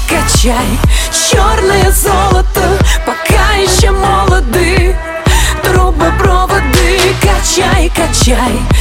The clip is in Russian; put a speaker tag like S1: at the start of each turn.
S1: качай, черное золото, пока еще молоды трубопроводы. Качай, качай,